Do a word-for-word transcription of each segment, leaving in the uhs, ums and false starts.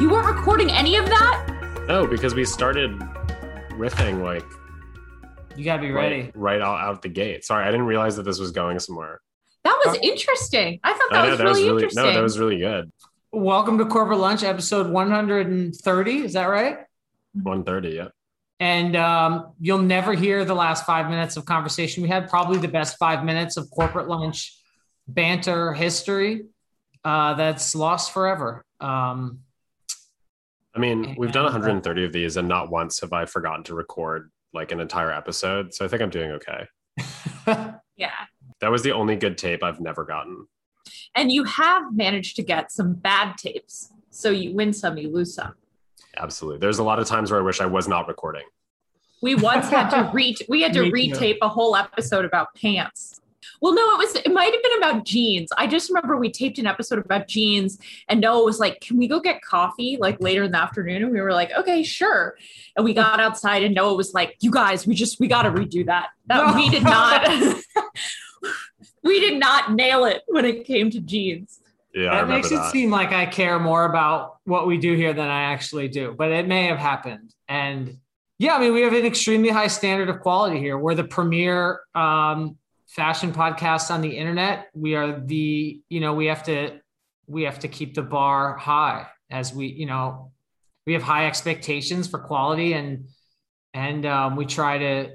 You weren't recording any of that? No, because we started riffing like you gotta be ready right, right out, out the gate. Sorry, I didn't realize that this was going somewhere. That was interesting. I thought that, I know, was, that really was really interesting. no, that was really good. Welcome to Corporate Lunch, episode one hundred thirty. Is that right? one thirty, yeah. And um, you'll never hear the last five minutes of conversation we had. Probably the best five minutes of Corporate Lunch banter history uh, that's lost forever. Um, I mean, and, we've done one hundred thirty of these, and not once have I forgotten to record like an entire episode. So I think I'm doing okay. Yeah. That was the only good tape I've never gotten. And you have managed to get some bad tapes. So you win some, you lose some. Absolutely. There's a lot of times where I wish I was not recording. We once had to re we had to retape a whole episode about pants. Well, no, it was it might have been about jeans. I just remember we taped an episode about jeans, and Noah was like, "Can we go get coffee like later in the afternoon?" And we were like, "Okay, sure." And we got outside, and Noah was like, "You guys, we just we got to redo that. That no. we did not we did not nail it when it came to jeans." Yeah, that makes that. It seem like I care more about what we do here than I actually do, but it may have happened. And yeah, I mean, we have an extremely high standard of quality here. We're the premier um, fashion podcast on the internet. We are the, you know, we have to, we have to keep the bar high as we, you know, we have high expectations for quality, and, and um, we try to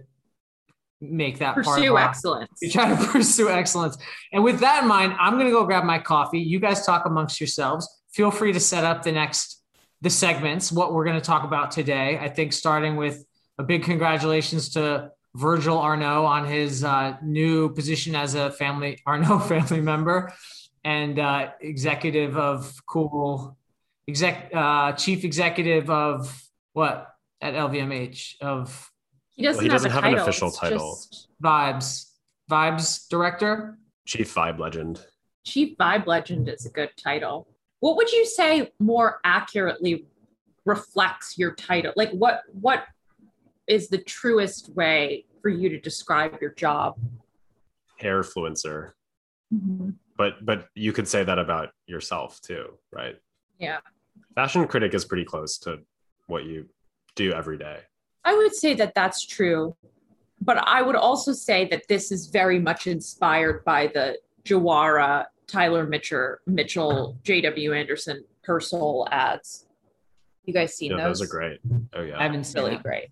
make that pursue part excellence. We try to pursue excellence. And with that in mind, I'm going to go grab my coffee. You guys talk amongst yourselves. Feel free to set up the next, the segments, what we're going to talk about today. I think starting with a big congratulations to Virgil Arnault on his uh, new position as a family Arnault family member and uh, executive of cool exec, uh, chief executive of what at L V M H of He doesn't, well, he doesn't have, have title. an official it's title. Vibes. Vibes director? Chief Vibe Legend. Chief Vibe Legend is a good title. What would you say more accurately reflects your title? Like what what is the truest way for you to describe your job? Hairfluencer. Mm-hmm. But but you could say that about yourself too, right? Yeah. Fashion critic is pretty close to what you do every day. I would say that that's true, but I would also say that this is very much inspired by the Jawara, Tyler Mitchell, Mitchell, J W Anderson, Persol ads. You guys seen yeah, those? Those are great. Oh yeah, I haven't seen really that. Great.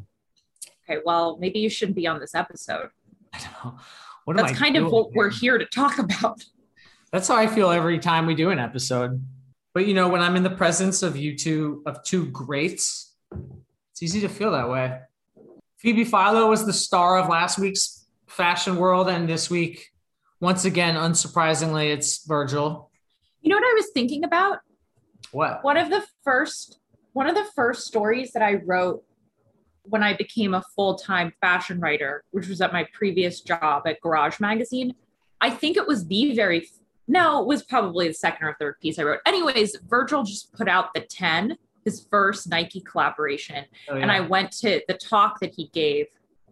Okay, well, maybe you shouldn't be on this episode. I don't know. What That's am I kind doing of what here? we're here to talk about. That's how I feel every time we do an episode. But you know, when I'm in the presence of you two, of two greats, it's easy to feel that way. Phoebe Philo was the star of last week's Fashion World, and this week, once again, unsurprisingly, it's Virgil. You know what I was thinking about? What? One of the first, one of the first stories that I wrote when I became a full-time fashion writer, which was at my previous job at Garage Magazine. I think it was the very, no, it was probably the second or third piece I wrote. Anyways, Virgil just put out the ten, his first Nike collaboration. Oh, yeah. And I went to the talk that he gave,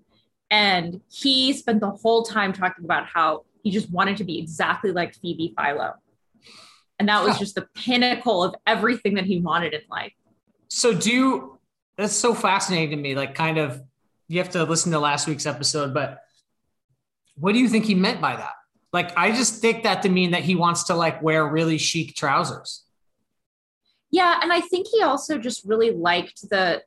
and he spent the whole time talking about how he just wanted to be exactly like Phoebe Philo. And that was Huh. just the pinnacle of everything that he wanted in life. So do you, that's so fascinating to me, like kind of, you have to listen to last week's episode, but what do you think he meant by that? Like, I just take that to mean that he wants to like wear really chic trousers. Yeah, and I think he also just really liked the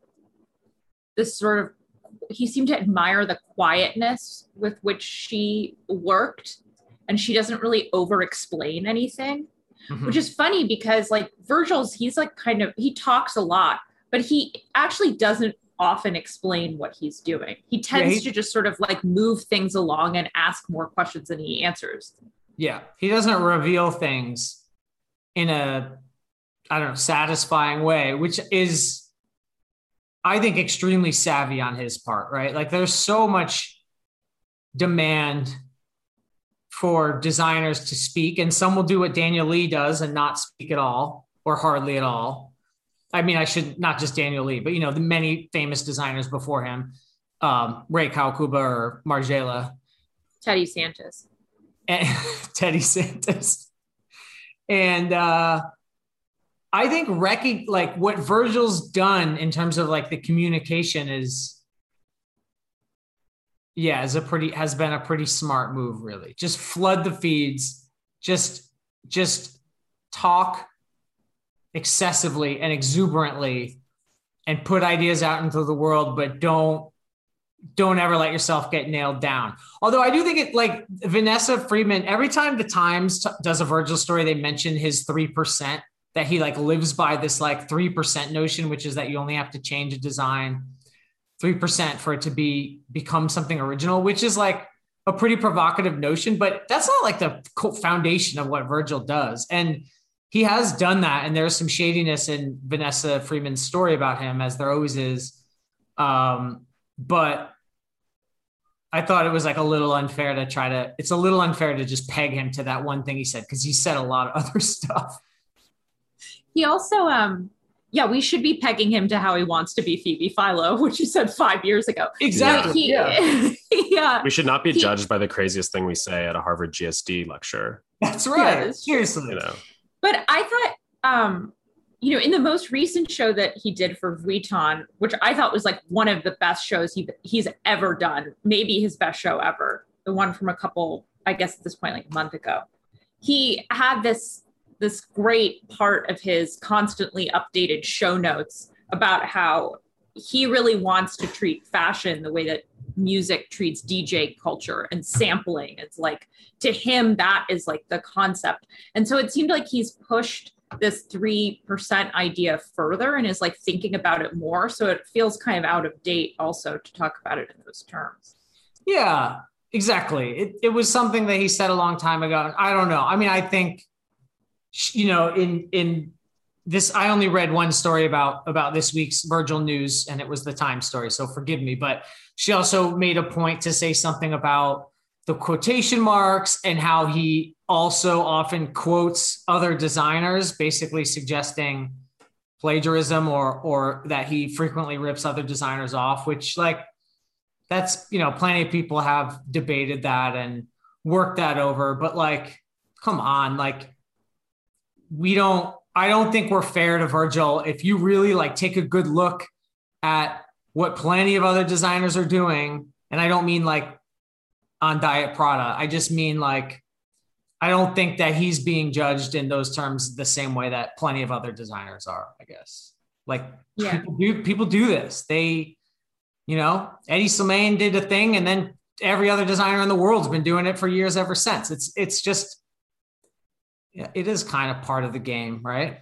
the sort of, he seemed to admire the quietness with which she worked, and she doesn't really over-explain anything, Mm-hmm. which is funny because like Virgil's, he's like kind of, he talks a lot, but he actually doesn't often explain what he's doing. He tends Yeah, he- to just sort of like move things along and ask more questions than he answers. Yeah. He doesn't reveal things in a, I don't know, satisfying way, which is, I think, extremely savvy on his part, right? Like there's so much demand for designers to speak, and some will do what Daniel Lee does and not speak at all or hardly at all. I mean, I should not just Daniel Lee, but, you know, the many famous designers before him, um, Ray Kawakubo or Margiela. Teddy Santis. And Teddy Santis. And, uh, I think rec- like what Virgil's done in terms of like the communication is, yeah, is a pretty has been a pretty smart move. Really, just flood the feeds, just just talk excessively and exuberantly, and put ideas out into the world, but don't don't ever let yourself get nailed down. Although I do think it like Vanessa Friedman, every time the Times t- does a Virgil story, they mention his three percent. That he like lives by this like three percent notion, which is that you only have to change a design three percent for it to be become something original, which is like a pretty provocative notion, but that's not like the foundation of what Virgil does. And he has done that. And there's some shadiness in Vanessa Friedman's story about him, as there always is. Um, but I thought it was like a little unfair to try to, it's a little unfair to just peg him to that one thing he said, because he said a lot of other stuff. He also, um, yeah, we should be pegging him to how he wants to be Phoebe Philo, which he said five years ago. Exactly. He, yeah. yeah. We should not be he, judged by the craziest thing we say at a Harvard G S D lecture. That's right. Yeah, Seriously. You know. But I thought, um, you know, in the most recent show that he did for Vuitton, which I thought was like one of the best shows he he's ever done, maybe his best show ever, the one from a couple, I guess at this point, like a month ago, he had this this great part of his constantly updated show notes about how he really wants to treat fashion the way that music treats D J culture and sampling. It's like, to him, that is like the concept. And so it seemed like he's pushed this three percent idea further and is like thinking about it more. So it feels kind of out of date also to talk about it in those terms. Yeah, exactly. It, it was something that he said a long time ago. I don't know. I mean, I think, you know, in in this, I only read one story about about this week's Virgil news, and it was the Times story, so forgive me. But she also made a point to say something about the quotation marks and how he also often quotes other designers, basically suggesting plagiarism or or that he frequently rips other designers off, which like that's, you know, plenty of people have debated that and worked that over. But like, come on, like, we don't, I don't think we're fair to Virgil. If you really like take a good look at what plenty of other designers are doing, and I don't mean like on Diet Prada, I just mean like, I don't think that he's being judged in those terms the same way that plenty of other designers are, I guess. Like yeah. people do, people do this. They, you know, Eddie Slimane did a thing, and then every other designer in the world's been doing it for years ever since. It's, it's just, yeah, it is kind of part of the game, right?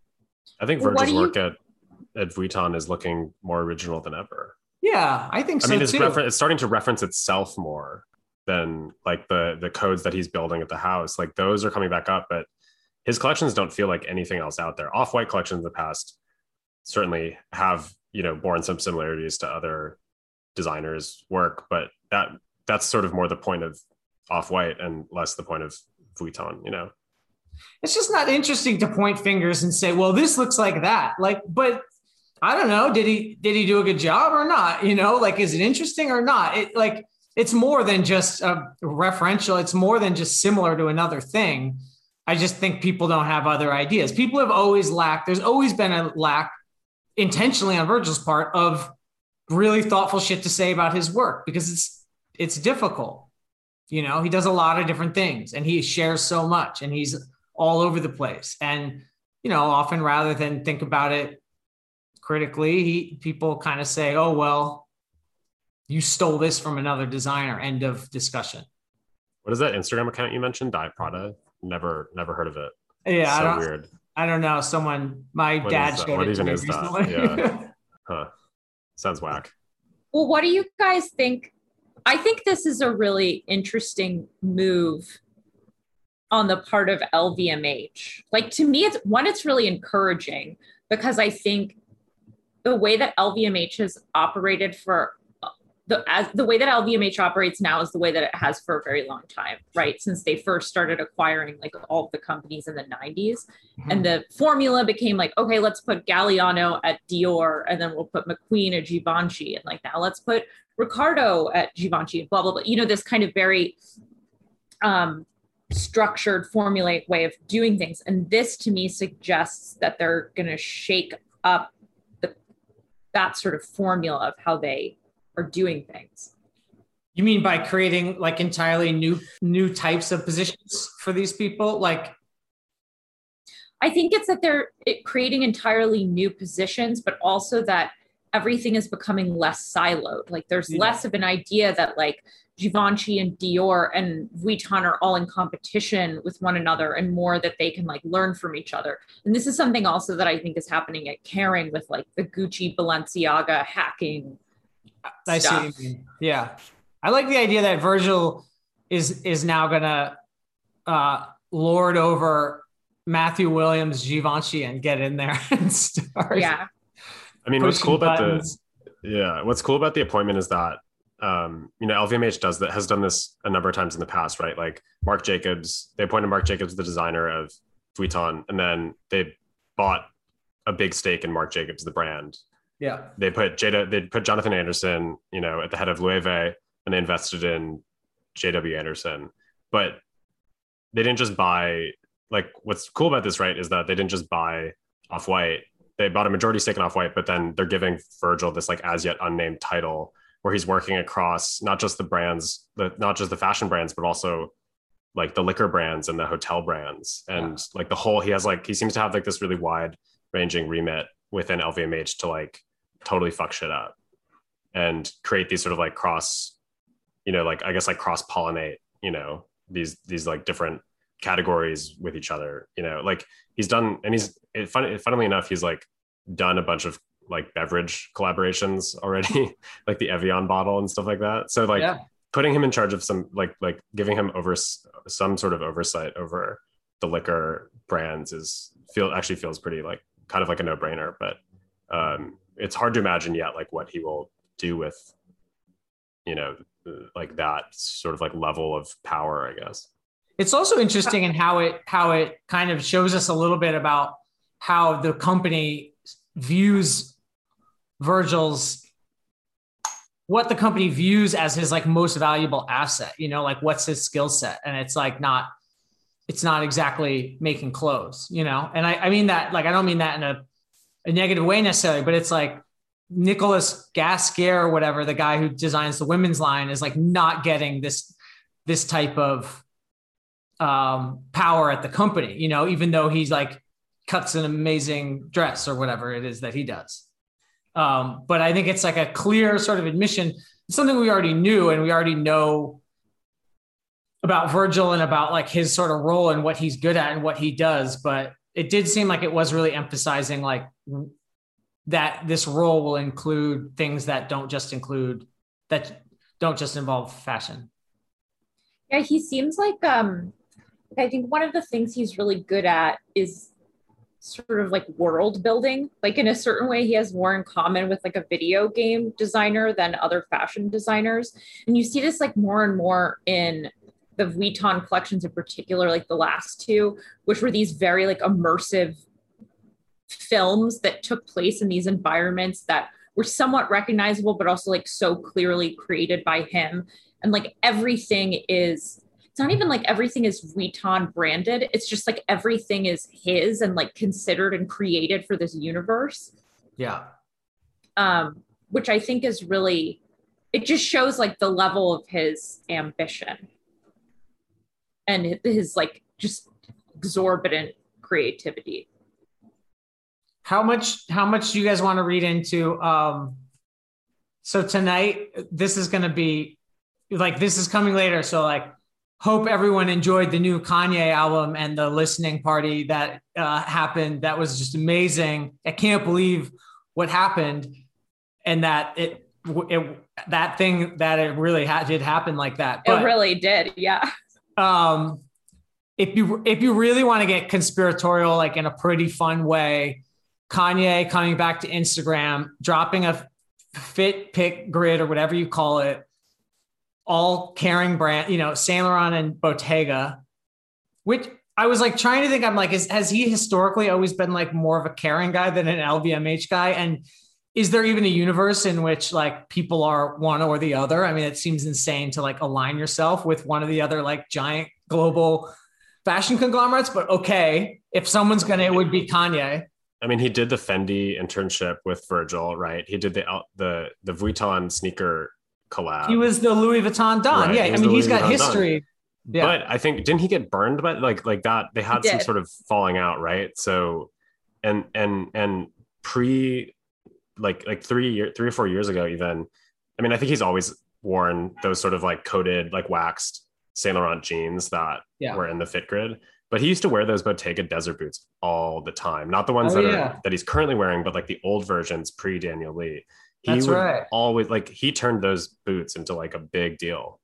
I think Virgil's work at, at Vuitton is looking more original than ever. Yeah, I think so I mean, it's, too. refer- it's starting to reference itself more than like the the codes that he's building at the house. Like those are coming back up, but his collections don't feel like anything else out there. Off-White collections in the past certainly have, you know, borne some similarities to other designers' work, but that that's sort of more the point of Off-White and less the point of Vuitton, you know? It's just not interesting to point fingers and say, well, this looks like that. Like, but I don't know. Did he, did he do a good job or not? You know, like, is it interesting or not? It like, it's more than just a referential. It's more than just similar to another thing. I just think people don't have other ideas. People have always lacked, there's always been a lack intentionally on Virgil's part of really thoughtful shit to say about his work, because it's, it's difficult. You know, he does a lot of different things and he shares so much and he's all over the place. And, you know, often rather than think about it critically, he, people kind of say, oh, well, you stole this from another designer, end of discussion. What is that Instagram account you mentioned? Diet Prada? Never, never heard of it. Yeah. So I don't, weird. I don't know. Someone, my What dad is showed what it even to me is recently. that? Yeah. Huh. Sounds whack. Well, what do you guys think? I think this is a really interesting move on the part of L V M H. Like, to me, it's one, it's really encouraging because I think the way that L V M H has operated for the, as the way that L V M H operates now is the way that it has for a very long time, right? Since they first started acquiring like all of the companies in the nineties. Mm-hmm. And the formula became like, okay, let's put Galliano at Dior, and then we'll put McQueen at Givenchy. And like, now let's put Riccardo at Givenchy, blah, blah, blah. You know, this kind of very, um, structured, formulaic way of doing things. And this to me suggests that they're going to shake up the, that sort of formula of how they are doing things. You mean by creating like entirely new new types of positions for these people? Like, I think it's that they're creating entirely new positions, but also that everything is becoming less siloed. Like there's yeah. less of an idea that like Givenchy and Dior and Vuitton are all in competition with one another, and more that they can like learn from each other. And this is something also that I think is happening at Kering with like the Gucci Balenciaga hacking I stuff. see what you mean. Yeah. I like the idea that Virgil is is now gonna uh, lord over Matthew Williams, Givenchy, and get in there and start. Yeah. I mean, what's cool about buttons. the yeah, what's cool about the appointment is that um, you know, L V M H does that has done this a number of times in the past, right? Like Marc Jacobs, they appointed Marc Jacobs the designer of Vuitton, and then they bought a big stake in Marc Jacobs, the brand. Yeah. They put Jada, they put Jonathan Anderson, you know, at the head of Loewe, and they invested in J W Anderson. But they didn't just buy, like, what's cool about this, right, is that they didn't just buy Off-White. They bought a majority stake in Off-White, but then they're giving Virgil this like as yet unnamed title where he's working across not just the brands, the not just the fashion brands, but also like the liquor brands and the hotel brands. And yeah. like the whole, he has like, he seems to have like this really wide ranging remit within L V M H to like totally fuck shit up and create these sort of like cross, you know, like, I guess like cross pollinate, you know, these, these like different categories with each other, you know, like he's done, and he's it, fun, funnily enough, he's like done a bunch of like beverage collaborations already, like the Evian bottle and stuff like that. So like yeah. putting him in charge of some, like, like giving him over some sort of oversight over the liquor brands is feel actually feels pretty like kind of like a no brainer, but um, it's hard to imagine yet, like what he will do with, you know, like that sort of like level of power, I guess. It's also interesting in how it how it kind of shows us a little bit about how the company views Virgil's, what the company views as his like most valuable asset, you know, like what's his skill set. And it's like not, it's not exactly making clothes, you know? And I, I mean that, like, I don't mean that in a, a negative way necessarily, but it's like Nicolas Gasquet or whatever, the guy who designs the women's line, is like not getting this, this type of um, power at the company, you know, even though he's like cuts an amazing dress or whatever it is that he does. Um, but I think it's like a clear sort of admission, something we already knew, and we already know about Virgil and about like his sort of role and what he's good at and what he does. But it did seem like it was really emphasizing like that this role will include things that don't just include, that don't just involve fashion. Yeah, he seems like, um, I think one of the things he's really good at is sort of like world building. Like in a certain way, he has more in common with like a video game designer than other fashion designers. And you see this like more and more in the Vuitton collections in particular, like the last two, which were these very like immersive films that took place in these environments that were somewhat recognizable, but also like so clearly created by him. And like everything is, it's not even like everything is Vuitton branded. It's just like everything is his and like considered and created for this universe. Yeah. Um, which I think is really, it just shows like the level of his ambition and his like just exorbitant creativity. How much, how much do you guys want to read into? Um, so tonight, this is going to be like, this is coming later. So like, hope everyone enjoyed the new Kanye album and the listening party that uh, happened. That was just amazing. I can't believe what happened, and that it, it that thing that it really ha- did happen like that. But, it really did, yeah. Um, if you if you really want to get conspiratorial, like in a pretty fun way, Kanye coming back to Instagram, dropping a fit pick grid or whatever you call it, all Kering brand, you know, Saint Laurent and Bottega, which I was like trying to think, I'm like, is, has he historically always been like more of a Kering guy than an L V M H guy? And is there even a universe in which like people are one or the other? I mean, it seems insane to like align yourself with one of the other like giant global fashion conglomerates, but okay, if someone's gonna, it would be Kanye. I mean, he did the Fendi internship with Virgil, right? He did the the the Vuitton sneaker collab. He was the Louis Vuitton Don. Right. Yeah, I mean, he's got Vuitton history. Yeah. But I think, didn't he get burned by like like that? They had some sort of falling out, right? So, and and and pre, like like three year three or four years ago, even. I mean, I think he's always worn those sort of like coated, like waxed Saint Laurent jeans that yeah. were in the Fit Grid. But he used to wear those Bottega desert boots all the time. Not the ones oh, that yeah. are that he's currently wearing, but like the old versions pre Daniel Lee. He That's would right. always like he turned those boots into like a big deal.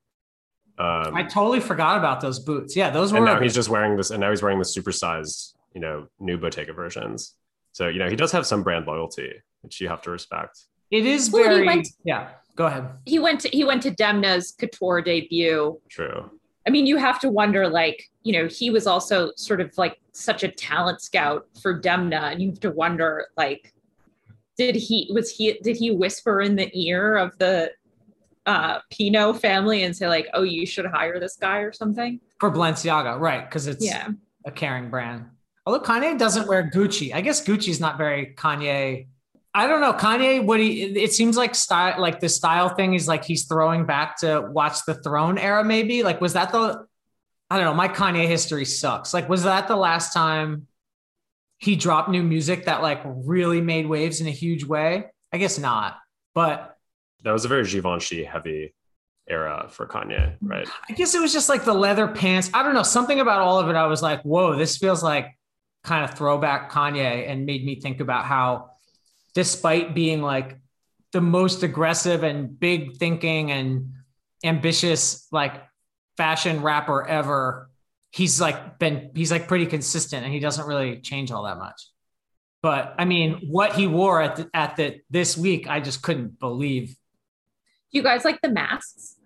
Um, I totally forgot about those boots. Yeah, those were. And now he's just wearing this, and now he's wearing the supersized, you know, new Bottega versions. So you know, he does have some brand loyalty, which you have to respect. It is well, very. Went, yeah, go ahead. He went to he went to Demna's couture debut. True. I mean, you have to wonder, like, you know, he was also sort of like such a talent scout for Demna, and you have to wonder, like, did he was he did he whisper in the ear of the uh, Pinot family and say like, oh, you should hire this guy or something? For Balenciaga, right? Because it's yeah. a caring brand. Although Kanye doesn't wear Gucci. I guess Gucci's not very Kanye. I don't know. Kanye, what he, it seems like style, like the style thing is like he's throwing back to Watch the Throne era, maybe. Like, was that the, I don't know, my Kanye history sucks. Like, was that the last time he dropped new music that like really made waves in a huge way? I guess not. But that was a very Givenchy heavy era for Kanye, right? I guess it was just like the leather pants. I don't know. Something about all of it. I was like, whoa, this feels like kind of throwback Kanye, and made me think about how, despite being like the most aggressive and big thinking and ambitious, like fashion rapper ever, he's like been, he's like pretty consistent, and he doesn't really change all that much. But I mean, what he wore at the, at the, this week, I just couldn't believe. Do you guys like the masks?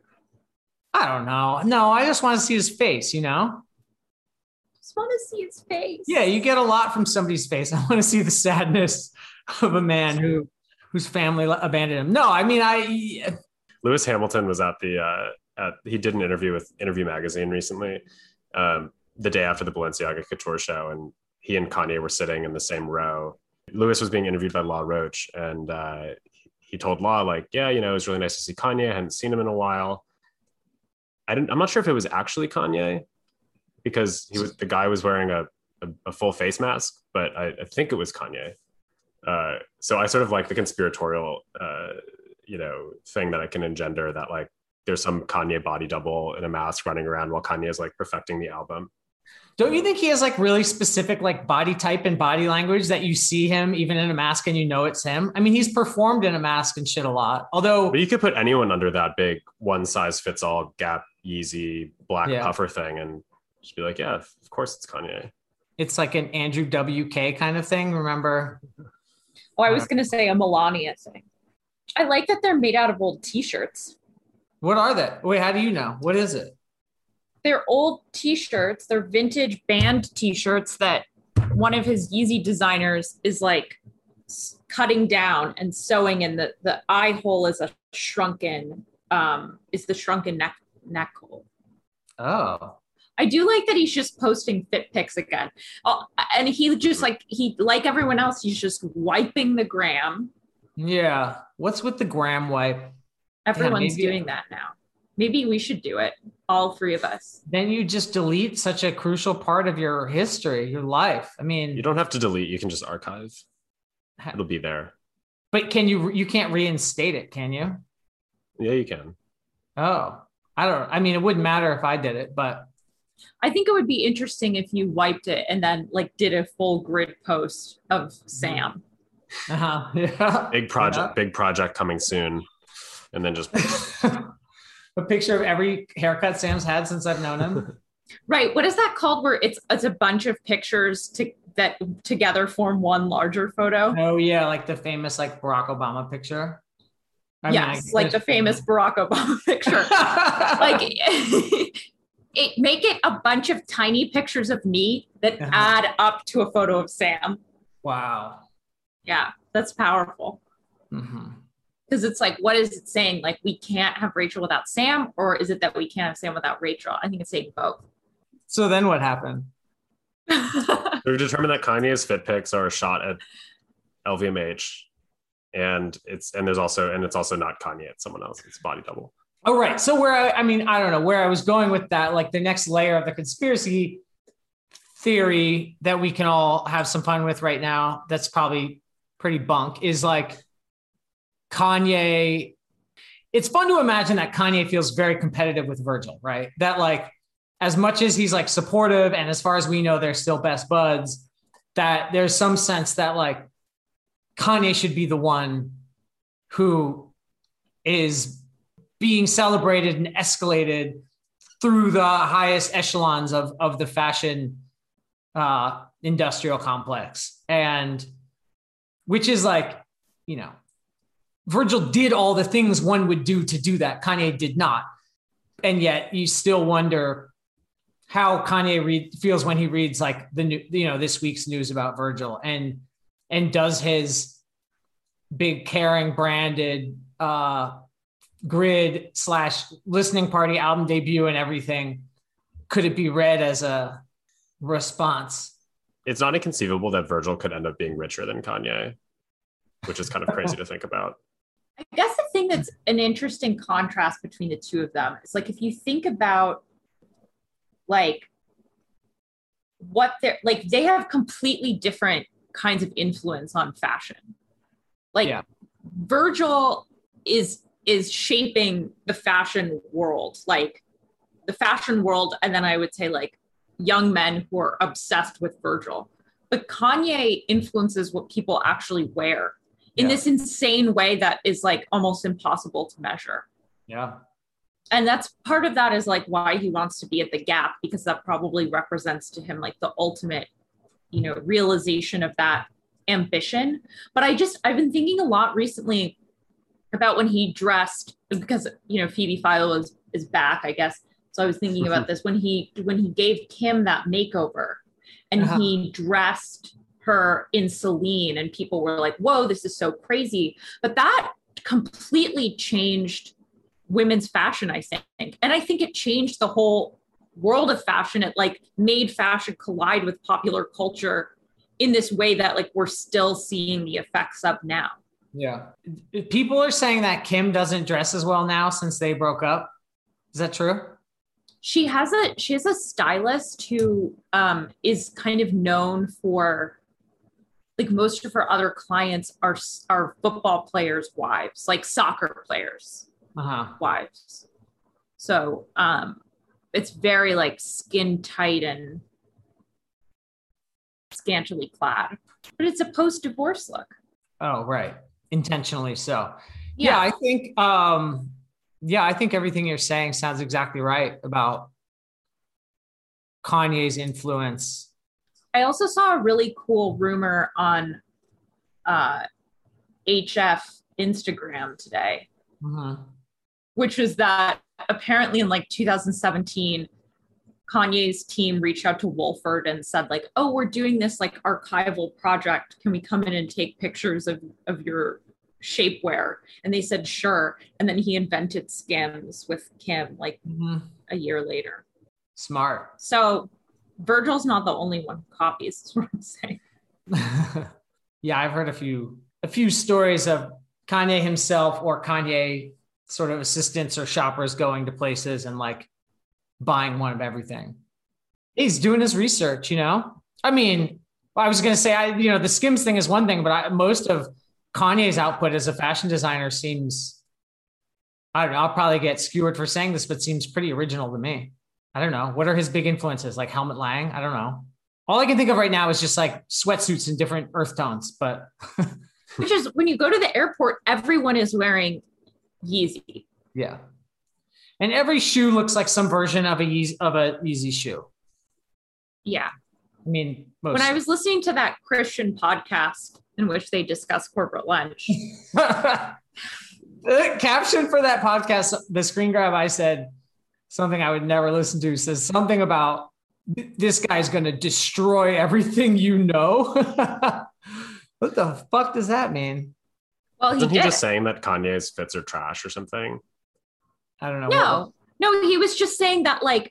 I don't know. No, I just want to see his face, you know? Just want to see his face. Yeah, you get a lot from somebody's face. I want to see the sadness of a man who whose family abandoned him. No, I mean, I Lewis Hamilton was at the uh at he did an interview with Interview Magazine recently, um the day after the Balenciaga couture show, and he and Kanye were sitting in the same row. Lewis was being interviewed by La Roche, and uh he told La, like, yeah, you know, it was really nice to see Kanye. I hadn't seen him in a while. I didn't I'm not sure if it was actually Kanye, because he was the guy was wearing a a, a full face mask, but I, I think it was Kanye. Uh, so I sort of like the conspiratorial, uh, you know, thing that I can engender, that like there's some Kanye body double in a mask running around while Kanye is like perfecting the album. Don't you think he has like really specific like body type and body language that you see him even in a mask and you know it's him? I mean, he's performed in a mask and shit a lot. Although, but you could put anyone under that big one size fits all Gap Yeezy black yeah. puffer thing and just be like, yeah, of course it's Kanye. It's like an Andrew W K kind of thing. Remember? Oh, I was going to say a Melania thing. I like that they're made out of old t-shirts. What are they? Wait, how do you know? What is it? They're old t-shirts. They're vintage band t-shirts that one of his Yeezy designers is like cutting down and sewing in. The, the eye hole is a shrunken, um, is the shrunken neck, neck hole. Oh. I do like that he's just posting fit pics again. Uh, and he just like, he, like everyone else, he's just wiping the gram. Yeah. What's with the gram wipe? Everyone's yeah, doing that now. Maybe we should do it. All three of us. Then you just delete such a crucial part of your history, your life. I mean, you don't have to delete. You can just archive. It'll be there. But can you, you can't reinstate it, can you? Yeah, you can. Oh, I don't, I mean, it wouldn't matter if I did it, but I think it would be interesting if you wiped it and then like did a full grid post of Sam. Uh-huh. Yeah. Big project, yeah. big project coming soon. And then just a picture of every haircut Sam's had since I've known him. Right. What is that called? Where it's it's a bunch of pictures to that together form one larger photo. Oh yeah, like the famous like Barack Obama picture. I yes, mean, like the famous Barack Obama picture. Like it make it a bunch of tiny pictures of me that uh-huh. add up to a photo of Sam. Wow. Yeah, that's powerful. Mm-hmm. Because it's like, what is it saying? Like, we can't have Rachel without Sam, or is it that we can't have Sam without Rachel? I think it's saying both. So then what happened? We've determined that Kanye's fit pics are a shot at L V M H, and it's and there's also and it's also not Kanye, it's someone else. It's body double. Oh, right. So where I, I mean, I don't know where I was going with that. Like the next layer of the conspiracy theory that we can all have some fun with right now, that's probably pretty bunk, is like Kanye. It's fun to imagine that Kanye feels very competitive with Virgil, right? That like, as much as he's like supportive, and as far as we know, they're still best buds, that there's some sense that like Kanye should be the one who is being celebrated and escalated through the highest echelons of, of the fashion uh, industrial complex. And which is like, you know, Virgil did all the things one would do to do that. Kanye did not. And yet you still wonder how Kanye read, feels when he reads like the new, you know, this week's news about Virgil, and, and does his big Caring branded uh, grid slash listening party album debut and everything, could it be read as a response? It's not inconceivable that Virgil could end up being richer than Kanye, which is kind of crazy to think about. I guess the thing that's an interesting contrast between the two of them is like, if you think about like what they're like, they have completely different kinds of influence on fashion. Like yeah. Virgil is is shaping the fashion world, like the fashion world. And then I would say like young men who are obsessed with Virgil. But Kanye influences what people actually wear in yeah. this insane way that is like almost impossible to measure. Yeah. And that's part of that is like why he wants to be at the Gap, because that probably represents to him like the ultimate, you know, realization of that ambition. But I just, I've been thinking a lot recently about when he dressed, because, you know, Phoebe Philo is, is back, I guess. So I was thinking about this when he, when he gave Kim that makeover and uh-huh. he dressed her in Celine, and people were like, whoa, this is so crazy. But that completely changed women's fashion, I think. And I think it changed the whole world of fashion. It like made fashion collide with popular culture in this way that like we're still seeing the effects of now. Yeah. People are saying that Kim doesn't dress as well now since they broke up. Is that true? She has a she has a stylist who um, is kind of known for, like, most of her other clients are are football players' wives, like soccer players' uh-huh. wives. So um, it's very like skin tight and scantily clad, but it's a post-divorce look. Oh, right. Intentionally so. Yeah, yeah I think, um, yeah, I think everything you're saying sounds exactly right about Kanye's influence. I also saw a really cool rumor on uh, H F Instagram today, mm-hmm. which was that apparently in like two thousand seventeen, Kanye's team reached out to Wolford and said like, oh, we're doing this like archival project. Can we come in and take pictures of, of your shapewear? And they said, sure. And then he invented Skims with Kim like mm-hmm. a year later. Smart. So Virgil's not the only one who copies, is what I'm saying. Yeah, I've heard a few, a few stories of Kanye himself or Kanye sort of assistants or shoppers going to places and like buying one of everything. He's doing his research, you know? I mean, I was going to say, I, you know, the Skims thing is one thing, but I, most of Kanye's output as a fashion designer seems, I don't know, I'll probably get skewered for saying this, but seems pretty original to me. I don't know. What are his big influences? Like Helmut Lang? I don't know. All I can think of right now is just like sweatsuits in different earth tones, but. Which is when you go to the airport, everyone is wearing Yeezy. Yeah. And every shoe looks like some version of a Yeezy, of a Yeezy shoe. Yeah. I mean, most. When I was listening to that Christian podcast in which they discuss corporate lunch. The caption for that podcast, the screen grab I said, something I would never listen to, says something about this guy's going to destroy everything you know. What the fuck does that mean? Well, he Isn't he did. just saying that Kanye's fits are trash or something? I don't know. No, no, he was just saying that like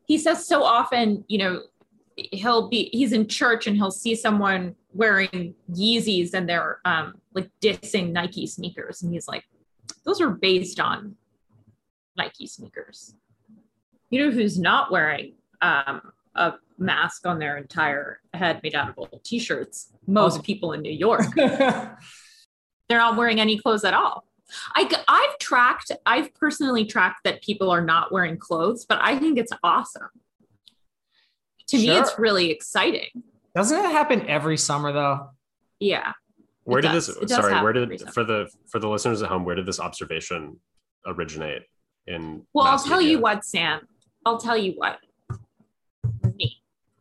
he says so often, you know, he'll be, he's in church and he'll see someone wearing Yeezys and they're um, like dissing Nike sneakers. And he's like, those are based on Nike sneakers. You know who's not wearing um, a mask on their entire head made out of old t-shirts? Most people in New York. They're not wearing any clothes at all. I, I've tracked, I've personally tracked that people are not wearing clothes, but I think it's awesome. To sure. me, it's really exciting. Doesn't it happen every summer though? Yeah. Where did this, sorry, where did, for the, for the listeners at home, where did this observation originate in? Well, I'll tell media? you what, Sam, I'll tell you what, me.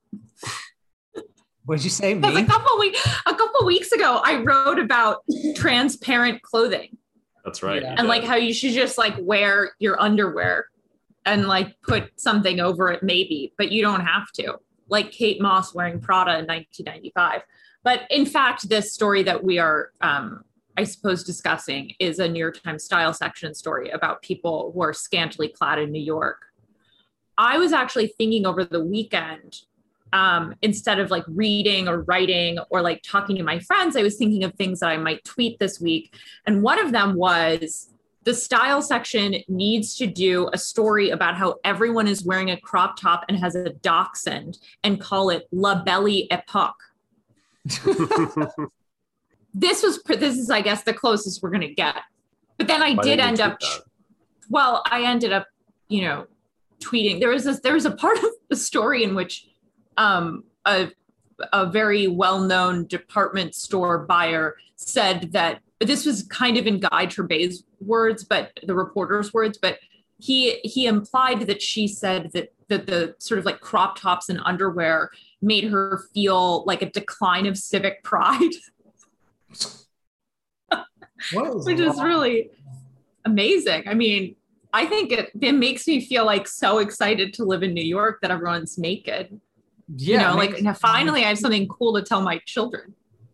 What'd you say, me? A couple, week, a couple weeks ago, I wrote about transparent clothing. That's right. Yeah. And like how you should just like wear your underwear and like put something over it maybe, but you don't have to. Like Kate Moss wearing Prada in nineteen ninety-five. But in fact, this story that we are, um, I suppose, discussing is a New York Times style section story about people who are scantily clad in New York. I was actually thinking over the weekend, um, instead of like reading or writing or like talking to my friends, I was thinking of things that I might tweet this week. And one of them was the style section needs to do a story about how everyone is wearing a crop top and has a dachshund and call it La Belle Epoque. This was, this is, I guess, the closest we're going to get. But then I Why did end up, that? well, I ended up, you know, tweeting. There was this, there was a part of the story in which um, a, a very well-known department store buyer said that, this was kind of in Guy Trebay's words, but the reporter's words, but he he implied that she said that that the sort of like crop tops and underwear made her feel like a decline of civic pride. What is Which is really amazing. I mean, I think it, it makes me feel like so excited to live in New York that everyone's naked. Yeah, you know, like now finally I have something cool to tell my children.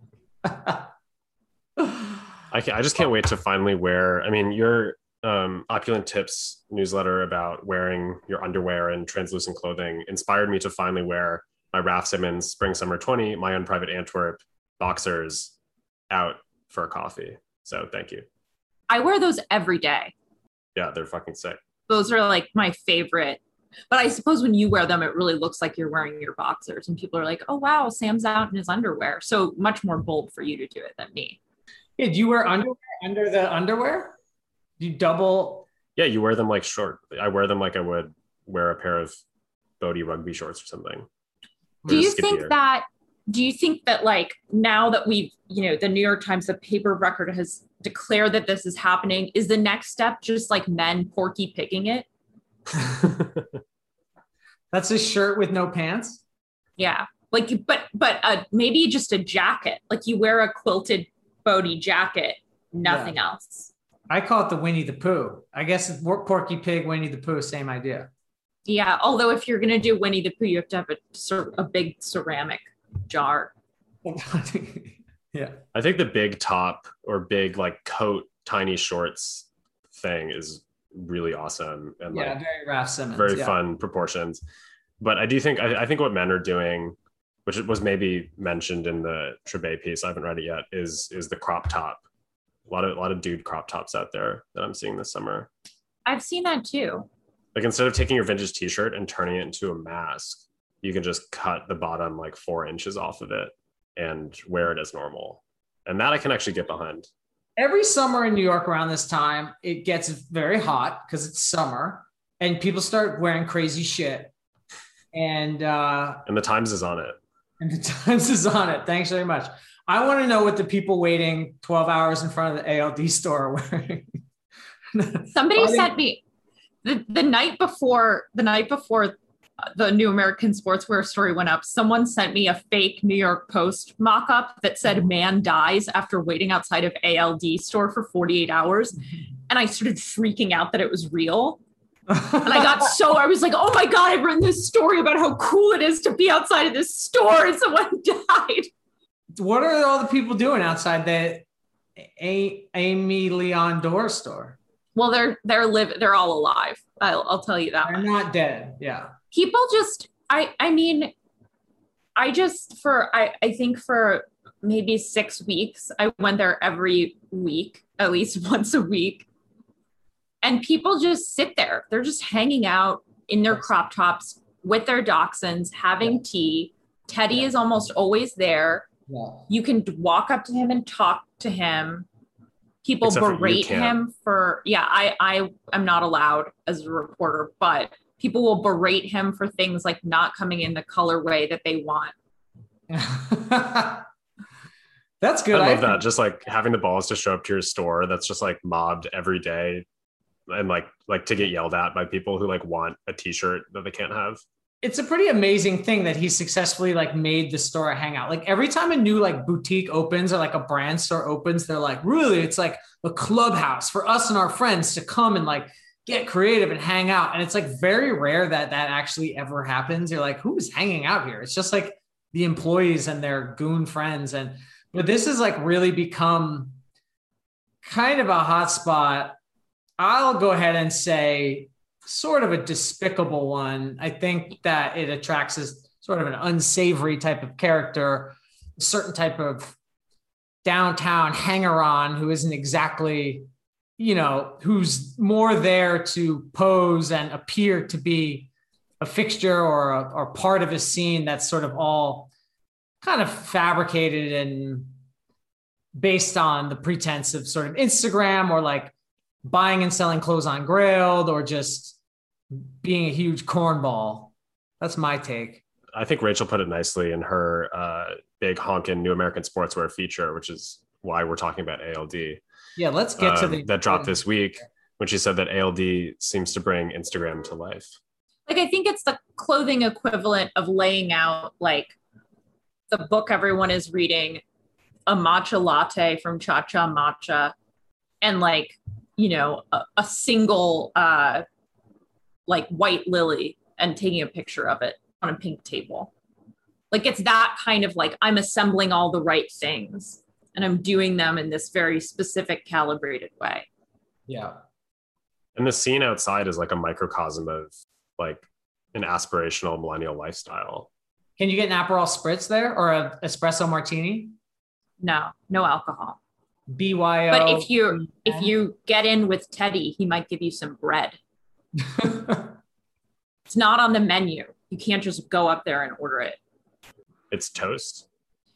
I, can, I just can't wait to finally wear, I mean, your um, Opulent Tips newsletter about wearing your underwear and translucent clothing inspired me to finally wear my Raf Simons Spring Summer twenty, my own private Antwerp boxers out for a coffee. So thank you. I wear those every day. Yeah, they're fucking sick. Those are like my favorite. But I suppose when you wear them, it really looks like you're wearing your boxers and people are like, oh, wow, Sam's out in his underwear. So much more bold for you to do it than me. Yeah, do you wear underwear under the underwear? Do you double? Yeah, you wear them like short. I wear them like I would wear a pair of Bodie rugby shorts or something. Do you think that, do you think that like now that we've, you know, the New York Times, the paper record has declared that this is happening, is the next step just like men Porky Pigging it? That's a shirt with no pants? Yeah. Like, but, but uh, maybe just a jacket. Like you wear a quilted Bodie jacket, nothing yeah. else. I call it the Winnie the Pooh. I guess it's Porky Pig, Winnie the Pooh, same idea. Yeah, although if you're going to do Winnie the Pooh, you have to have a, a big ceramic jar. Yeah. I think the big top or big like coat, tiny shorts thing is really awesome. And yeah, like very Raf Simons. Very yeah. fun proportions. But I do think, I, I think what men are doing, which was maybe mentioned in the Trebay piece, I haven't read it yet, is is the crop top. A lot of a lot of dude crop tops out there that I'm seeing this summer. I've seen that too. Like instead of taking your vintage t-shirt and turning it into a mask, you can just cut the bottom like four inches off of it and wear it as normal. And that I can actually get behind. Every summer in New York around this time, it gets very hot because it's summer and people start wearing crazy shit. And uh, and the Times is on it. And the Times is on it. Thanks very much. I want to know what the people waiting twelve hours in front of the A L D store are wearing. Somebody sent me the, the night before the night before the New American Sportswear story went up. Someone sent me a fake New York Post mock-up that said "man dies after waiting outside of A L D store for forty-eight hours," and I started freaking out that it was real. And I got so, I was like, oh my God, I've written this story about how cool it is to be outside of this store and someone died. What are all the people doing outside the A- Amy Leon Dore store? Well, they're, they're live, they're all alive. I'll, I'll tell you that. They're not dead. Yeah. People just, I, I mean, I just, for, I, I think for maybe six weeks, I went there every week, at least once a week. And people just sit there. They're just hanging out in their crop tops with their dachshunds, having yeah. tea. Teddy yeah. is almost always there. Yeah. You can walk up to him and talk to him. People Except berate for him for, yeah, I, I am not allowed as a reporter, but people will berate him for things like not coming in the colorway that they want. That's good. I love I that. Just like having the balls to show up to your store that's just like mobbed every day and like, like to get yelled at by people who like want a t-shirt that they can't have. It's a pretty amazing thing that he successfully like made the store a hangout. Like every time a new like boutique opens or like a brand store opens, they're like, really, it's like a clubhouse for us and our friends to come and like get creative and hang out. And it's like very rare that that actually ever happens. You're like, who's hanging out here? It's just like the employees and their goon friends. And, but this has like really become kind of a hot spot. I'll go ahead and say sort of a despicable one. I think that it attracts as sort of an unsavory type of character, a certain type of downtown hanger-on who isn't exactly, you know, who's more there to pose and appear to be a fixture or a, or part of a scene that's sort of all kind of fabricated and based on the pretense of sort of Instagram or like buying and selling clothes on Grailed or just being a huge cornball. That's my take. I think Rachel put it nicely in her uh, big honkin' New American Sportswear feature, which is why we're talking about A L D. Yeah, let's get um, to the that dropped this week when she said that A L D seems to bring Instagram to life. Like, I think it's the clothing equivalent of laying out like the book everyone is reading, a matcha latte from Cha Cha Matcha, and like, you know, a, a single uh, like white lily and taking a picture of it on a pink table. Like it's that kind of like, I'm assembling all the right things and I'm doing them in this very specific calibrated way. Yeah. And the scene outside is like a microcosm of like an aspirational millennial lifestyle. Can you get an Aperol Spritz there or an espresso martini? No, no alcohol. B Y O. But if you if you get in with Teddy, he might give you some bread. It's not on the menu. You can't just go up there and order it. It's toast.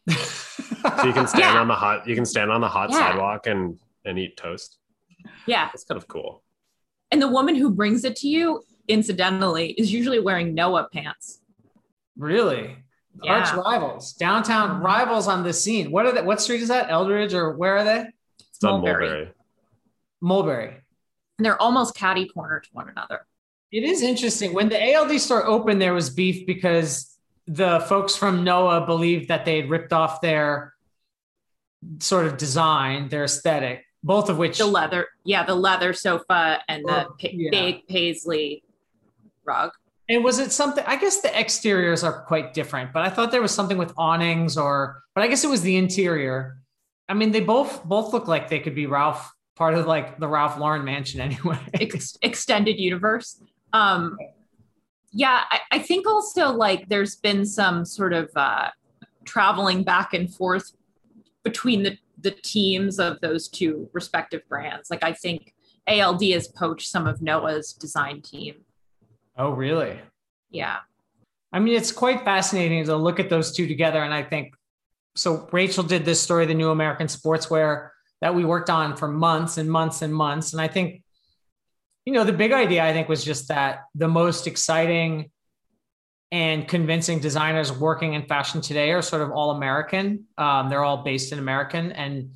So you can stand yeah. on the hot you can stand on the hot yeah. sidewalk and and eat toast. Yeah. It's kind of cool. And the woman who brings it to you, incidentally, is usually wearing Noah pants. Really? Yeah. Arch rivals. Downtown mm-hmm. rivals on this scene. What are they? What street is that? Eldridge or where are they? It's on Mulberry. Mulberry. And they're almost catty corner to one another. It is interesting. When the A L D store opened, there was beef because the folks from Noah believed that they had ripped off their sort of design, their aesthetic, both of which... The leather, yeah, the leather sofa and the oh, pa- yeah. big paisley rug. And was it something, I guess the exteriors are quite different, but I thought there was something with awnings or, but I guess it was the interior. I mean, they both, both look like they could be Ralph, part of like the Ralph Lauren mansion anyway. Ex- extended universe. Um, yeah, I, I think also like there's been some sort of uh, traveling back and forth between the, the teams of those two respective brands. Like I think A L D has poached some of Noah's design team. Oh, really? Yeah. I mean, it's quite fascinating to look at those two together. And I think, so Rachel did this story, the New American Sportswear, that we worked on for months and months and months. And I think, you know, the big idea, I think, was just that the most exciting and convincing designers working in fashion today are sort of all American. Um, they're all based in American. And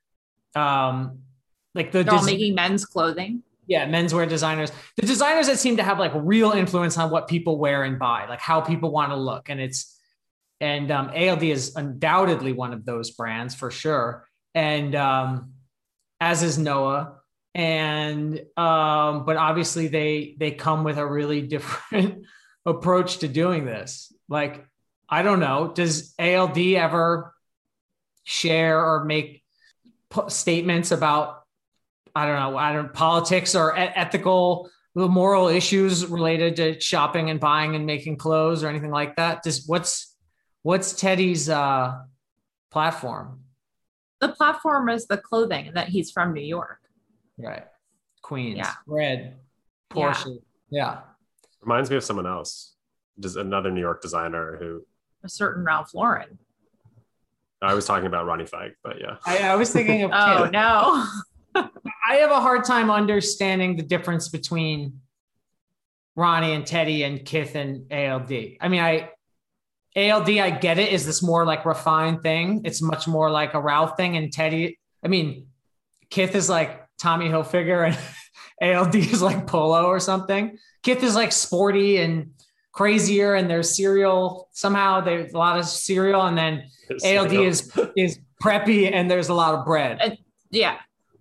um, like the they're all des- making men's clothing. Yeah, menswear designers, the designers that seem to have like real influence on what people wear and buy, like how people want to look. And it's, and um, A L D is undoubtedly one of those brands for sure. And um, as is Noah. And, um, but obviously they, they come with a really different approach to doing this. Like, I don't know, does A L D ever share or make p- statements about, I don't know, I don't politics or e- ethical the moral issues related to shopping and buying and making clothes or anything like that? Just what's what's Teddy's uh, platform? The platform is the clothing and that he's from New York. Right. Queens. Yeah. Red. Porsche. Yeah. yeah. Reminds me of someone else. Just another New York designer who. A certain Ralph Lauren. I was talking about Ronnie Fike, but yeah. I, I was thinking of. Oh, no. I have a hard time understanding the difference between Ronnie and Teddy and Kith and A L D. I mean, I A L D, I get it, is this more like refined thing. It's much more like a Ralph thing. And Teddy, I mean, Kith is like Tommy Hilfiger and A L D is like Polo or something. Kith is like sporty and crazier, and there's cereal. Somehow there's a lot of cereal, and then A L D is is preppy, and there's a lot of bread. Uh, yeah.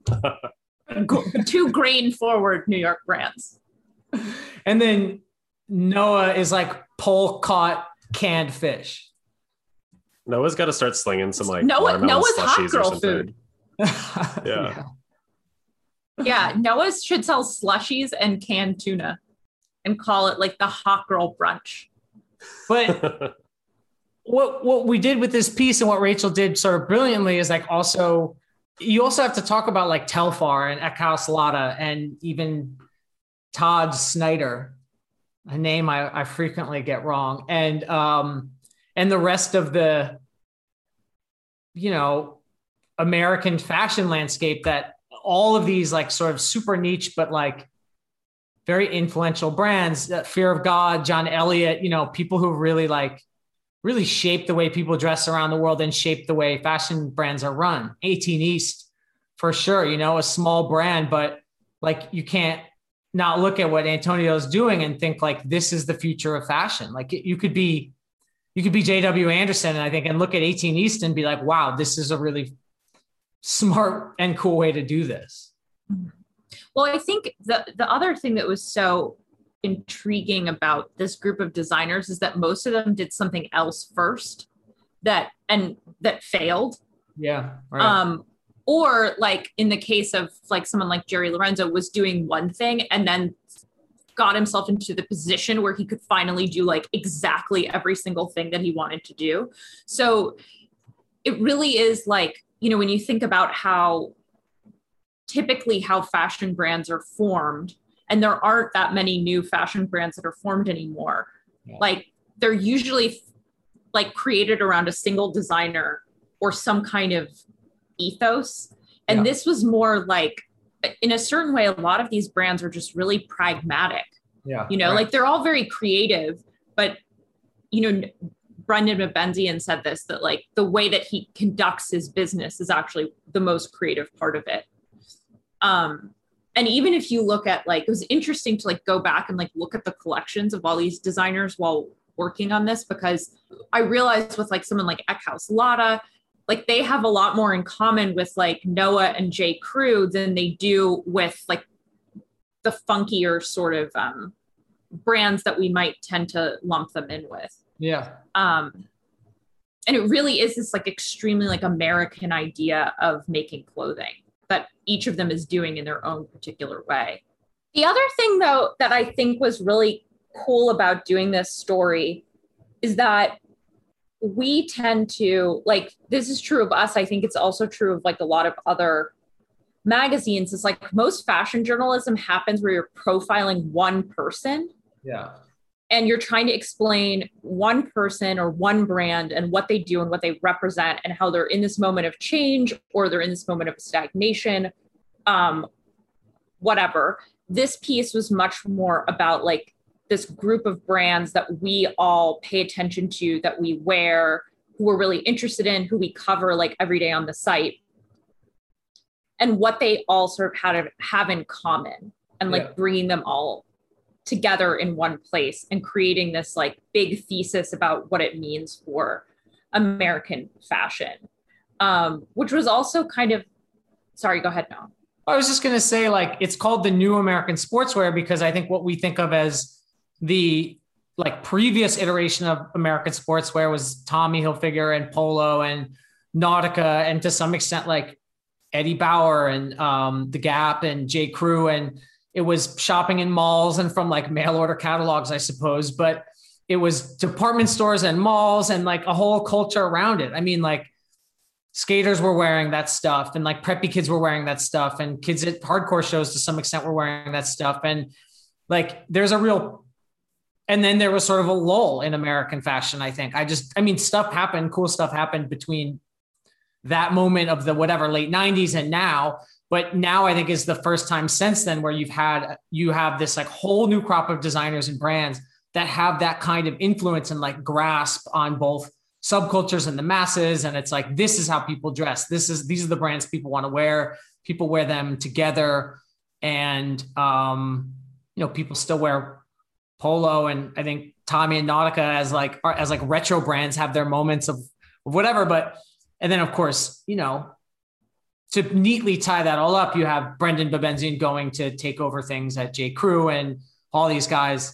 Two grain forward New York brands. And then Noah is like pole caught canned fish. Noah's got to start slinging some like Noah, Noah's hot girl food. yeah. yeah. Yeah. Noah should sell slushies and canned tuna and call it like the hot girl brunch. But what what we did with this piece and what Rachel did sort of brilliantly is like also you also have to talk about like Telfar and Eckhouse Lotta and even Todd Snyder, a name I, I frequently get wrong. And, um, and the rest of the, you know, American fashion landscape that all of these like sort of super niche, but like very influential brands, uh, Fear of God, John Elliott, you know, people who really like really shape the way people dress around the world and shape the way fashion brands are run. eighteen East, for sure, you know, a small brand, but like you can't not look at what Antonio's doing and think like this is the future of fashion. Like you could be, you could be J W Anderson, and I think, and look at eighteen East and be like, wow, this is a really smart and cool way to do this. Well, I think the the other thing that was so intriguing about this group of designers is that most of them did something else first that and that failed. Yeah. Right. Um, or like in the case of like someone like Jerry Lorenzo was doing one thing and then got himself into the position where he could finally do like exactly every single thing that he wanted to do. So it really is like, you know, when you think about how typically how fashion brands are formed, and there aren't that many new fashion brands that are formed anymore. Yeah. Like they're usually like created around a single designer or some kind of ethos. And yeah. This was more like, in a certain way, a lot of these brands are just really pragmatic. Yeah. You know, right. Like they're all very creative, but you know, Brendan Benzian said this, that like the way that he conducts his business is actually the most creative part of it. Um, And even if you look at like, it was interesting to like go back and like look at the collections of all these designers while working on this, because I realized with like someone like Eckhouse Lotta, like they have a lot more in common with like Noah and J. Crew than they do with like the funkier sort of um, brands that we might tend to lump them in with. Yeah. Um, and it really is this like extremely like American idea of making clothing that each of them is doing in their own particular way. The other thing though, that I think was really cool about doing this story is that we tend to like, this is true of us. I think it's also true of like a lot of other magazines. It's like most fashion journalism happens where you're profiling one person. Yeah. And you're trying to explain one person or one brand and what they do and what they represent and how they're in this moment of change or they're in this moment of stagnation, um, whatever. This piece was much more about like this group of brands that we all pay attention to, that we wear, who we're really interested in, who we cover like every day on the site, and what they all sort of have, have in common, and like yeah. bringing them all together in one place and creating this like big thesis about what it means for American fashion, um, which was also kind of, sorry, go ahead now. I was just going to say like, it's called the New American Sportswear because I think what we think of as the like previous iteration of American sportswear was Tommy Hilfiger and Polo and Nautica, and to some extent like Eddie Bauer and um, the Gap and J. Crew. And it was shopping in malls and from like mail order catalogs, I suppose, but it was department stores and malls and like a whole culture around it. I mean, like skaters were wearing that stuff and like preppy kids were wearing that stuff and kids at hardcore shows to some extent were wearing that stuff. And like, there's a real, and then there was sort of a lull in American fashion. I think I just, I mean, stuff happened, cool stuff happened between that moment of the whatever late nineties and now, but now I think is the first time since then where you've had, you have this like whole new crop of designers and brands that have that kind of influence and like grasp on both subcultures and the masses. And it's like, this is how people dress. This is, these are the brands people want to wear. People wear them together. And, um, you know, people still wear polo. And I think Tommy and Nautica as like, as like retro brands have their moments of, of whatever. But, and then of course, you know, to neatly tie that all up, you have Brendan Babenzian going to take over things at J. Crew and all these guys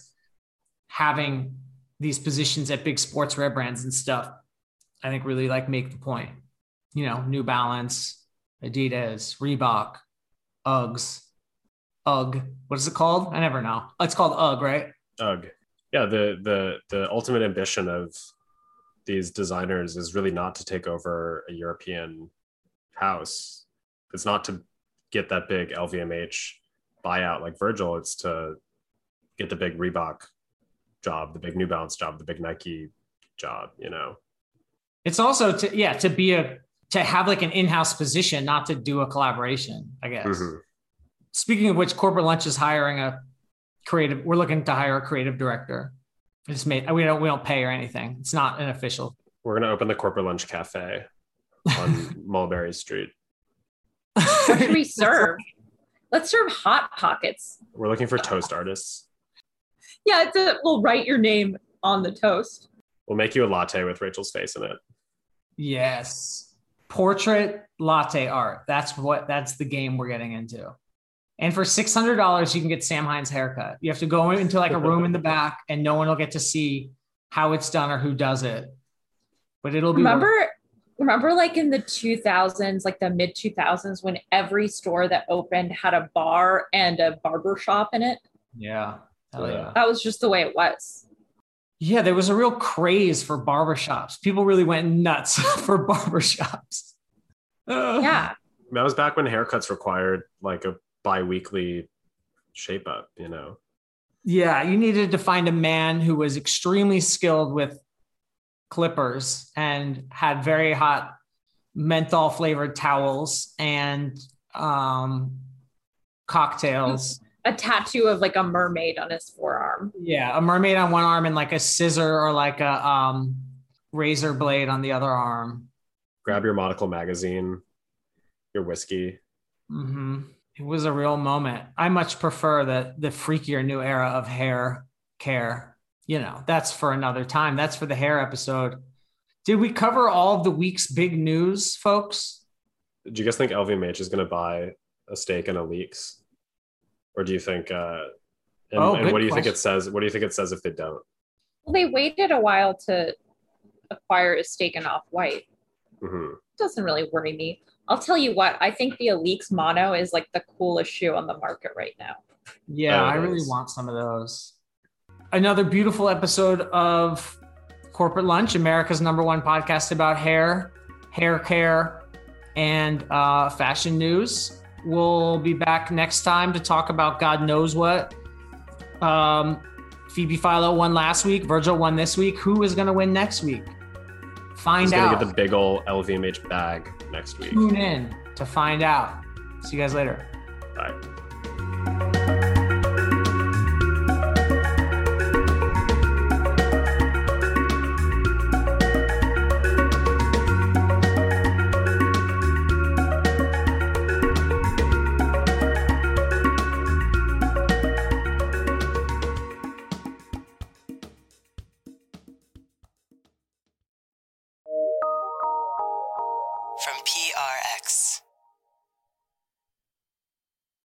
having these positions at big sportswear brands and stuff, I think really like make the point, you know, New Balance, Adidas, Reebok, Uggs, Ugg. What is it called? I never know. It's called Ugg, right? Ugg. Yeah. The, the, the ultimate ambition of these designers is really not to take over a European house. It's not to get that big L V M H buyout like Virgil. It's to get the big Reebok job, the big New Balance job, the big Nike job, you know. It's also to, yeah, to be a, to have like an in-house position, not to do a collaboration, I guess. Mm-hmm. Speaking of which, Corporate Lunch is hiring a creative, we're looking to hire a creative director. It's made, we don't, we don't pay or anything. It's not an official. We're going to open the Corporate Lunch Cafe on Mulberry Street. What should we serve? Let's serve Hot Pockets. We're looking for toast artists. Yeah, it's a, we'll write your name on the toast. We'll make you a latte with Rachel's face in it. Yes. Portrait latte art. That's what, that's the game we're getting into. And for six hundred dollars, you can get Sam Hines haircut. You have to go into like a room in the back and no one will get to see how it's done or who does it. But it'll be Remember, worth- remember like in the two thousands, like the mid two thousands, when every store that opened had a bar and a barber shop in it? Yeah. Hell yeah. That was just the way it was. Yeah, there was a real craze for barbershops. People really went nuts for barbershops. Uh. Yeah. That was back when haircuts required like a bi-weekly shape up, you know? Yeah, you needed to find a man who was extremely skilled with clippers and had very hot menthol flavored towels and um, cocktails. A tattoo of like a mermaid on his forearm. Yeah, a mermaid on one arm and like a scissor or like a um, razor blade on the other arm. Grab your Monocle magazine, your whiskey. Mm-hmm. It was a real moment. I much prefer the the freakier new era of hair care. You know, that's for another time. That's for the hair episode. Did we cover all of the week's big news, folks? Do you guys think L V M H is going to buy a stake in Aleeks? Or do you think, uh, and, oh, and what do you question. think it says? What do you think it says if they don't? Well, they waited a while to acquire a stake in Off-White. Mm-hmm. Doesn't really worry me. I'll tell you what, I think the Aleeks mono is like the coolest shoe on the market right now. Yeah, oh, I really is. want some of those. Another beautiful episode of Corporate Lunch, America's number one podcast about hair, hair care, and uh, fashion news. We'll be back next time to talk about God knows what. Um, Phoebe Philo won last week. Virgil won this week. Who is going to win next week? Find Who's out. Who's going to get the big ol' L V M H bag next week? Tune in to find out. See you guys later. Bye.